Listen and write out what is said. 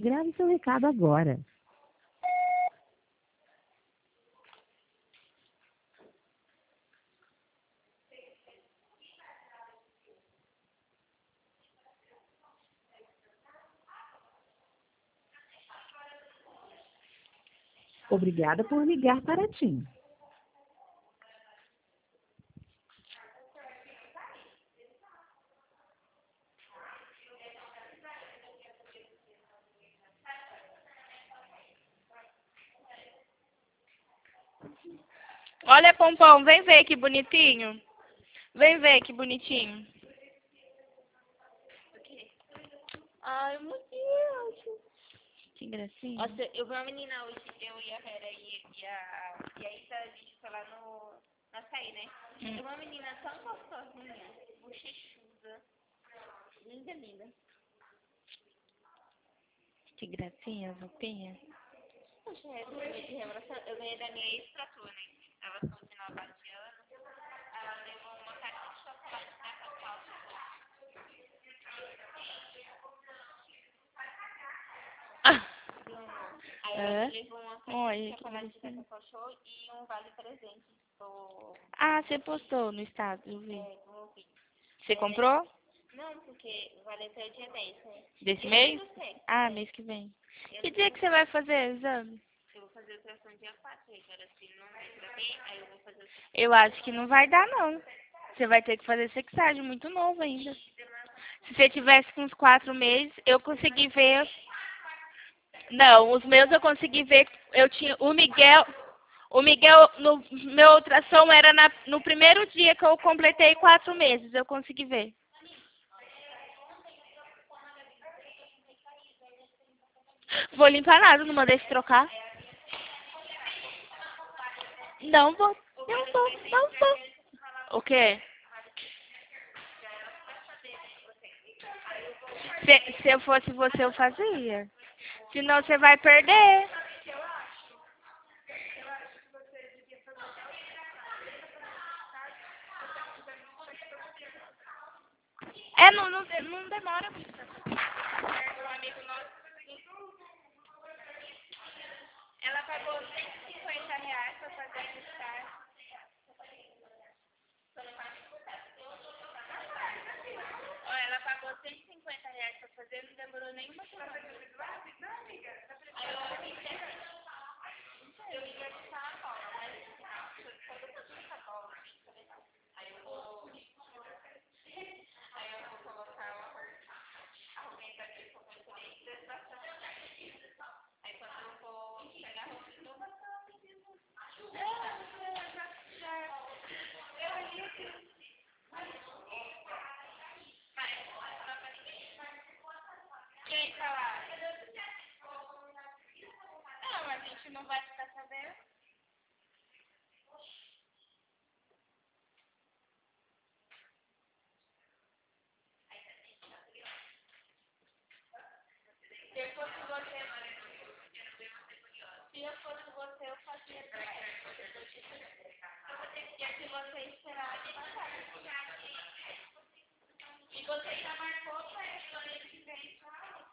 Grave seu recado agora. Obrigada por ligar para TIM. Olha, Pompom, vem ver que bonitinho. Vem ver que bonitinho. Ai, meu Deus. Que gracinha. Nossa, eu vi uma menina hoje, eu e a Vera e a Isa, a gente foi lá no açaí, né? Eu vi uma menina tão gostosinha, bochechuda, linda, linda. Que gracinha, roupinha. Poxa, eu ganhei da minha ex-patroa, né? Ela falou que não bate ano. Ela levou uma caixinha de chocolate pra Cacau. Aí ela levou uma caixinha de chocolate da Cacau Show e um vale-presente. Ah, você postou no estado, eu vi. No vídeo. Você comprou? Não, porque vale até o dia 10, né? Desse mês? Ah, mês que vem. Que dia que você vai fazer o exame? Eu vou fazer o ultrassom dia 4, agora se não der pra mim, aí eu vou fazer o... Eu acho que não vai dar, não. Você vai ter que fazer sexagem, muito novo ainda. Se você tivesse com uns 4 meses, eu consegui ver... Não, os meus eu consegui ver, eu tinha... O Miguel, no meu ultrassom era no primeiro dia que eu completei 4 meses, eu consegui ver. Vou limpar nada, não mandei se trocar. Não vou. O quê? Se eu fosse você, eu fazia. Senão você vai perder. Não demora muito. Um amigo nosso, ela pagou R$150 pra fazer a estar. Ela pagou R$150 pra fazer, não demorou nenhuma semana. Eu ia de São Paulo, mas aí eu vou colocar a roupinha aqui que eu comprei de prestação. Aí quando eu for pegar a roupinha, eu vou passar a pedido. Quem tá lá? Não, a gente não vai ficar sabendo. Se eu fosse você, eu fazia também. E se você esperar, e você já marcou para ele que vem só